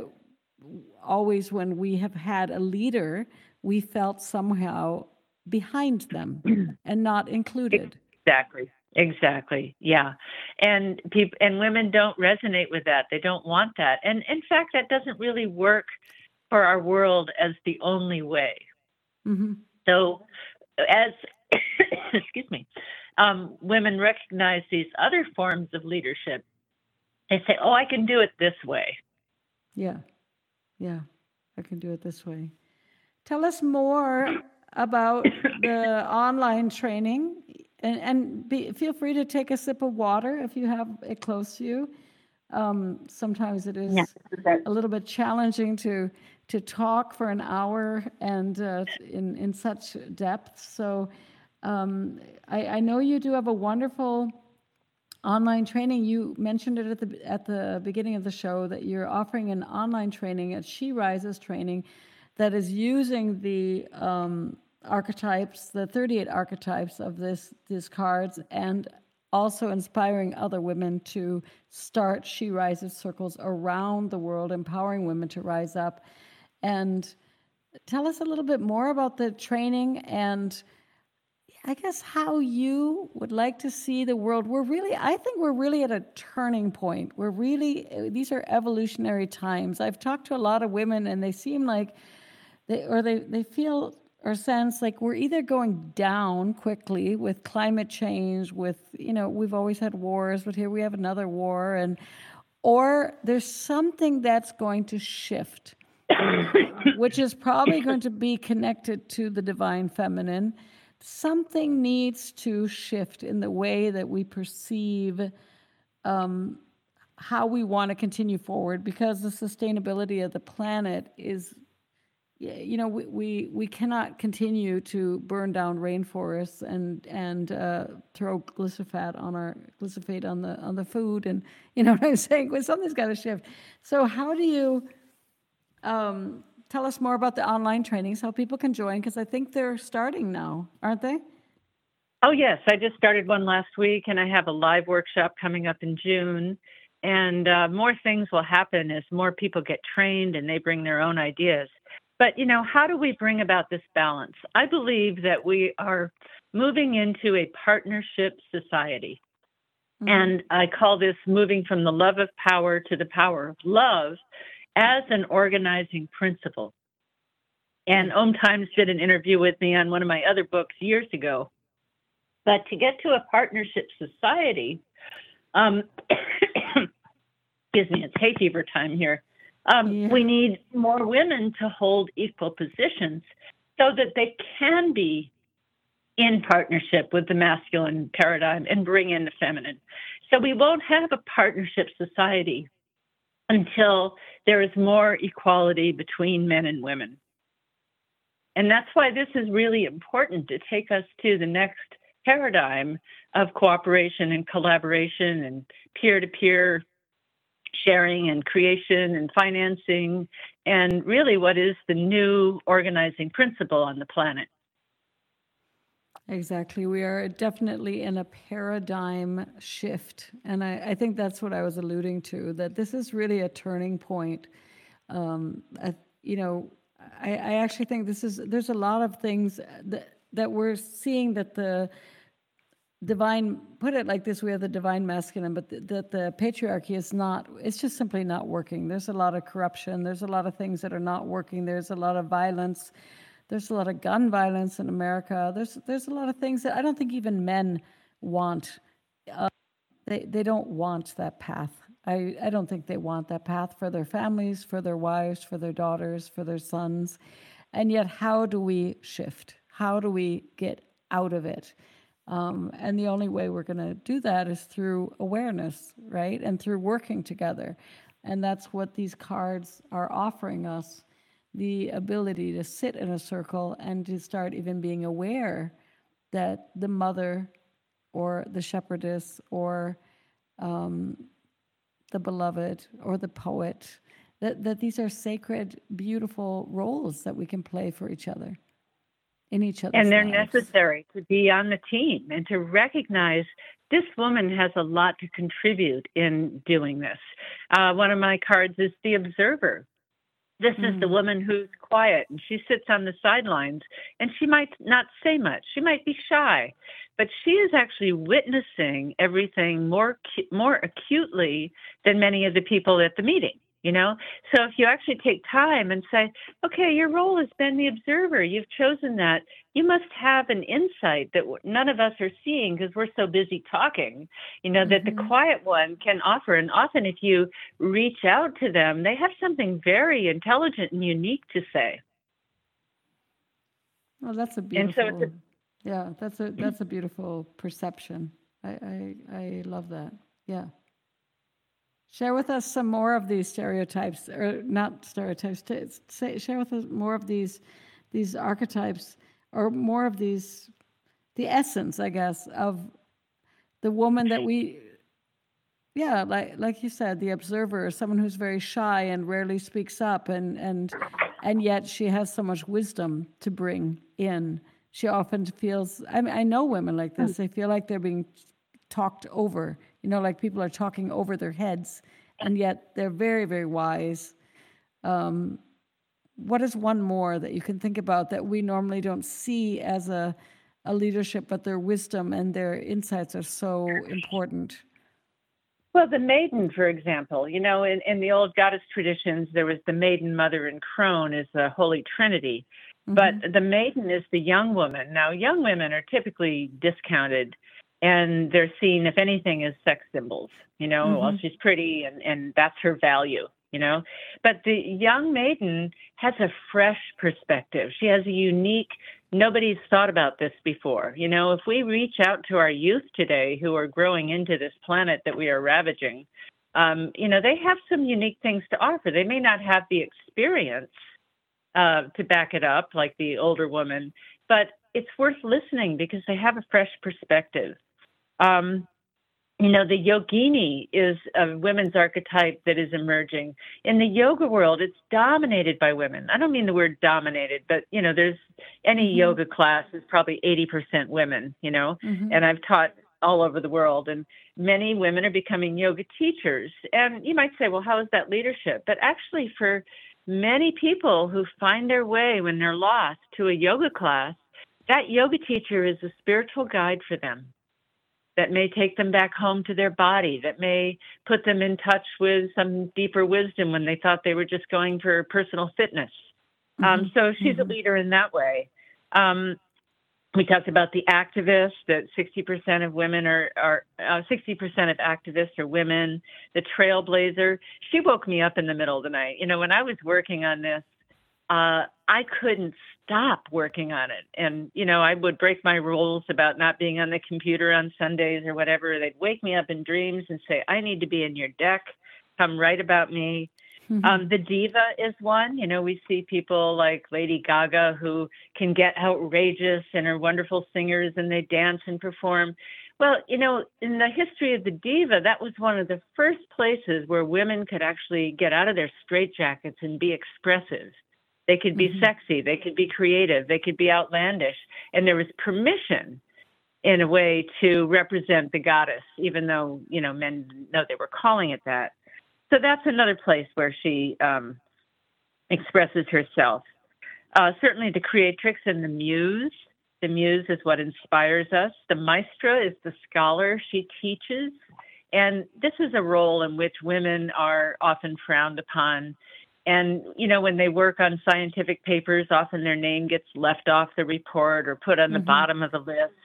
always when we have had a leader, we felt somehow behind them and not included. Exactly. Exactly. Yeah. And people and women don't resonate with that. They don't want that. And in fact, that doesn't really work for our world as the only way. Mm-hmm. So as, excuse me, um, women recognize these other forms of leadership, they say, oh, I can do it this way. Yeah. Yeah. I can do it this way. Tell us more about the online training. And, and be, feel free to take a sip of water if you have it close to you. Um, sometimes it is yeah. a little bit challenging to to talk for an hour and uh, in in such depth. So um, I, I know you do have a wonderful online training. You mentioned it at the at the beginning of the show that you're offering an online training at She Rises training that is using the um, archetypes, the thirty-eight archetypes of this these cards, and also inspiring other women to start She Rises circles around the world, empowering women to rise up. And tell us a little bit more about the training and I guess how you would like to see the world. We're really, I think we're really at a turning point. We're really, these are evolutionary times. I've talked to a lot of women and they seem like, they or they, they feel or sense like we're either going down quickly with climate change, with, you know, we've always had wars, but here we have another war, and or there's something that's going to shift, which is probably going to be connected to the divine feminine. Something needs to shift in the way that we perceive um, how we want to continue forward, because the sustainability of the planet is, you know, we, we, we cannot continue to burn down rainforests and and uh, throw glyphosate on our glyphosate on the on the food, and you know what I'm saying. Well, something's got to shift. So how do you um, tell us more about the online trainings, how people can join? Because I think they're starting now, aren't they? Oh yes, I just started one last week, and I have a live workshop coming up in June. And uh, more things will happen as more people get trained and they bring their own ideas. But, you know, how do we bring about this balance? I believe that we are moving into a partnership society. Mm-hmm. And I call this moving from the love of power to the power of love as an organizing principle. And Om Times did an interview with me on one of my other books years ago. But to get to a partnership society, um, excuse me, it's hay fever time here. Um, yeah. We need more women to hold equal positions so that they can be in partnership with the masculine paradigm and bring in the feminine. So we won't have a partnership society until there is more equality between men and women. And that's why this is really important, to take us to the next paradigm of cooperation and collaboration and peer-to-peer sharing and creation and financing, and really what is the new organizing principle on the planet. Exactly. We are definitely in a paradigm shift. And I, I think that's what I was alluding to, that this is really a turning point. Um, I, you know, I, I actually think this is, there's a lot of things that, that we're seeing that the divine, put it like this, we have the divine masculine, but that the, the patriarchy is not, it's just simply not working. There's a lot of corruption. There's a lot of things that are not working. There's a lot of violence. There's a lot of gun violence in America. There's there's a lot of things that I don't think even men want. Uh, they they don't want that path. I, I don't think they want that path for their families, for their wives, for their daughters, for their sons. And yet, how do we shift? How do we get out of it? Um, and the only way we're going to do that is through awareness, right? And through working together. And that's what these cards are offering us, the ability to sit in a circle and to start even being aware that the mother or the shepherdess or um, the beloved or the poet, that, that these are sacred, beautiful roles that we can play for each other. In each other's and they're lives. Necessary to be on the team and to recognize this woman has a lot to contribute in doing this. Uh, one of my cards is the observer. This mm. is the woman who's quiet, and she sits on the sidelines, and she might not say much. She might be shy, but she is actually witnessing everything more more acutely than many of the people at the meeting. You know, so if you actually take time and say, okay, your role has been the observer, you've chosen that, you must have an insight that none of us are seeing because we're so busy talking, you know, mm-hmm. that the quiet one can offer. And often if you reach out to them, they have something very intelligent and unique to say. Well, that's a beautiful, so a, yeah, that's a, that's a beautiful perception. I, I, I love that. Yeah. Share with us some more of these stereotypes, or not stereotypes. To say, share with us more of these, these archetypes, or more of these, the essence, I guess, of the woman that we, yeah, like like you said, the observer, someone who's very shy and rarely speaks up, and and and yet she has so much wisdom to bring in. She often feels. I mean, I know women like this. They feel like they're being talked over. You know, like people are talking over their heads, and yet they're very, very wise. Um, what is one more that you can think about that we normally don't see as a, a leadership, but their wisdom and their insights are so important? Well, the maiden, for example, you know, in, in the old goddess traditions, there was the maiden, mother, and crone as the Holy Trinity. Mm-hmm. But the maiden is the young woman. Now, young women are typically discounted, and they're seen, if anything, as sex symbols. You know, mm-hmm. well, she's pretty, and, and that's her value, you know. But the young maiden has a fresh perspective. She has a unique, nobody's thought about this before. You know, if we reach out to our youth today who are growing into this planet that we are ravaging, um, you know, they have some unique things to offer. They may not have the experience uh, to back it up like the older woman, but it's worth listening because they have a fresh perspective. Um, you know, the yogini is a women's archetype that is emerging. In the yoga world, it's dominated by women. I don't mean the word dominated, but, you know, there's any mm-hmm. yoga class is probably eighty percent women, you know, mm-hmm. and I've taught all over the world, and many women are becoming yoga teachers. And you might say, well, how is that leadership? But actually, for many people who find their way when they're lost to a yoga class, that yoga teacher is a spiritual guide for them that may take them back home to their body, that may put them in touch with some deeper wisdom when they thought they were just going for personal fitness. Mm-hmm. Um, so she's mm-hmm. a leader in that way. Um, we talked about the activists, that sixty percent of women are, are uh, sixty percent of activists are women. The trailblazer, she woke me up in the middle of the night. You know, when I was working on this, uh, I couldn't stop working on it. And, you know, I would break my rules about not being on the computer on Sundays or whatever. They'd wake me up in dreams and say, I need to be in your deck. Come write about me. Mm-hmm. Um, the diva is one. You know, we see people like Lady Gaga who can get outrageous and are wonderful singers and they dance and perform. Well, you know, in the history of the diva, that was one of the first places where women could actually get out of their straitjackets and be expressive. They could be mm-hmm. sexy, they could be creative, they could be outlandish. And there was permission in a way to represent the goddess, even though, you know, men didn't know they were calling it that. So that's another place where she um, expresses herself. Uh, certainly the creatrix and the muse. The muse is what inspires us. The maestra is the scholar. She teaches. And this is a role in which women are often frowned upon. And, you know, when they work on scientific papers, often their name gets left off the report or put on the mm-hmm. bottom of the list.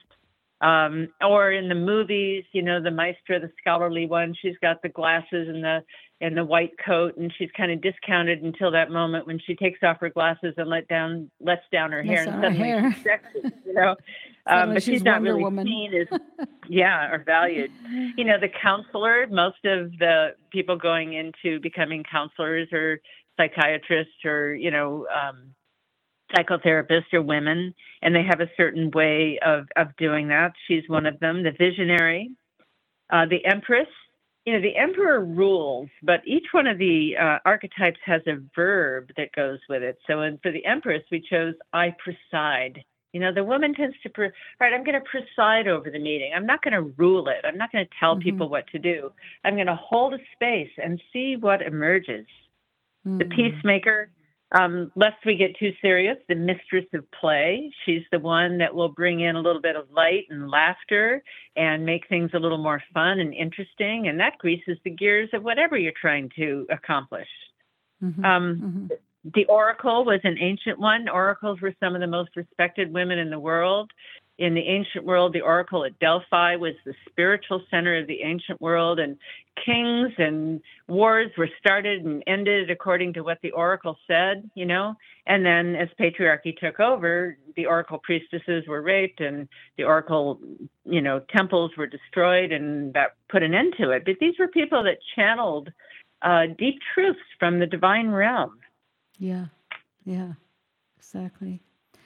Um, or in the movies, you know, the maestra, the scholarly one, she's got the glasses and the and the white coat, and she's kind of discounted until that moment when she takes off her glasses and let down lets down her hair, yes, and suddenly hair. she's sexy, you know. um, but she's, she's not Wonder really Woman. seen as, yeah, or valued. You know, the counselor, most of the people going into becoming counselors or psychiatrists or, you know, um, psychotherapists are women, and they have a certain way of, of doing that. She's one of them. The visionary, uh, the empress. You know, the emperor rules, but each one of the uh, archetypes has a verb that goes with it. So in, for the empress, we chose I preside. You know, the woman tends to, pre- right, I'm going to preside over the meeting. I'm not going to rule it. I'm not going to tell mm-hmm. people what to do. I'm going to hold a space and see what emerges. Mm-hmm. The peacemaker, um, lest we get too serious, the mistress of play. She's the one that will bring in a little bit of light and laughter and make things a little more fun and interesting. And that greases the gears of whatever you're trying to accomplish. Mm-hmm. Um, mm-hmm. The oracle was an ancient one. Oracles were some of the most respected women in the world. In the ancient world, the oracle at Delphi was the spiritual center of the ancient world, and kings and wars were started and ended according to what the oracle said, you know. And then as patriarchy took over, the oracle priestesses were raped and the oracle, you know, temples were destroyed, and that put an end to it. But these were people that channeled uh, deep truths from the divine realm. Yeah, yeah, exactly.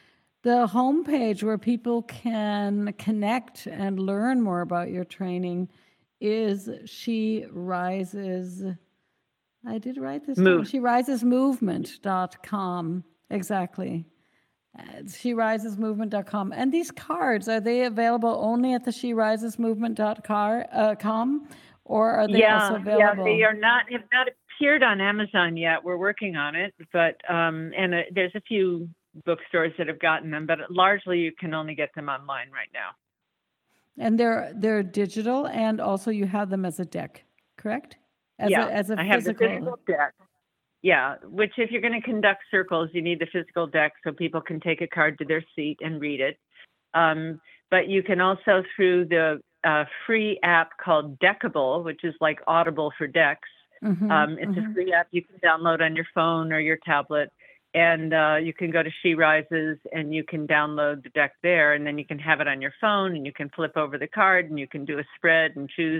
The homepage where people can connect and learn more about your training is She Rises. I did write this down. She Rises Movement dot com. Exactly. Uh, She Rises Movement dot com. And these cards, are they available only at the She Rises Movement dot com, or are they yeah, also available? Yeah, they are not, have not appeared on Amazon yet. We're working on it, but um, and uh, there's a few bookstores that have gotten them, but largely you can only get them online right now. And they're they're digital, and also you have them as a deck, correct? As yeah, a, as a I have physical. the physical deck. Yeah, which if you're going to conduct circles, you need the physical deck so people can take a card to their seat and read it. Um, but you can also, through the uh, free app called Deckable, which is like Audible for decks. Mm-hmm, um, it's mm-hmm. a free app you can download on your phone or your tablet. And uh, you can go to She Rises and you can download the deck there, and then you can have it on your phone and you can flip over the card and you can do a spread and choose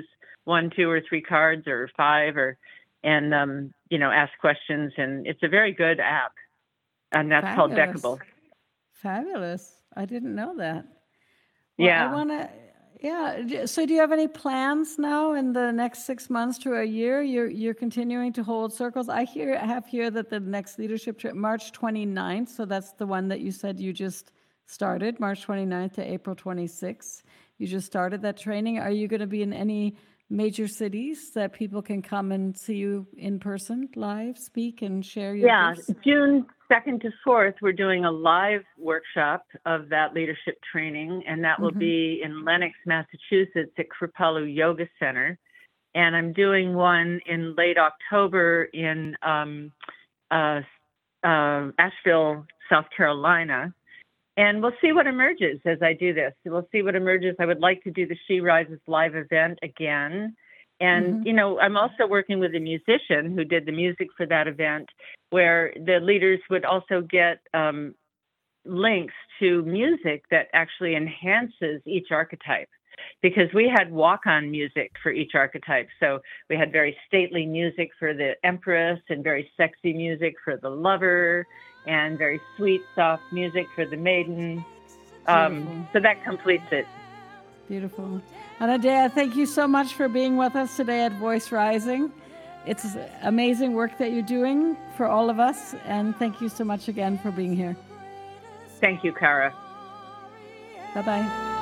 one, two, or three cards, or five, or and um, you know, ask questions. And it's a very good app, and that's Fabulous. called Deckable. Fabulous! I didn't know that. Well, Yeah. I want to. Yeah. So, do you have any plans now in the next six months to a year? You're you're continuing to hold circles. I hear I have here that the next leadership trip, March twenty-ninth. So that's the one that you said you just started, March twenty-ninth to April twenty-sixth. You just started that training. Are you going to be in any major cities that people can come and see you in person, live, speak, and share your Yeah, gifts? June second to fourth, we're doing a live workshop of that leadership training, and that will Mhm. be in Lenox, Massachusetts at Kripalu Yoga Center. And I'm doing one in late October in um, uh, uh, Asheville, South Carolina. And we'll see what emerges as I do this. We'll see what emerges. I would like to do the She Rises live event again. And, Mhm. you know, I'm also working with a musician who did the music for that event, where the leaders would also get um, links to music that actually enhances each archetype. Because we had walk-on music for each archetype. So we had very stately music for the Empress, and very sexy music for the Lover, and very sweet, soft music for the Maiden. Um, Beautiful. so that completes it. Beautiful. Anadea, thank you so much for being with us today at Voice Rising. It's amazing work that you're doing for all of us, and thank you so much again for being here. Thank you, Kara. Bye-bye.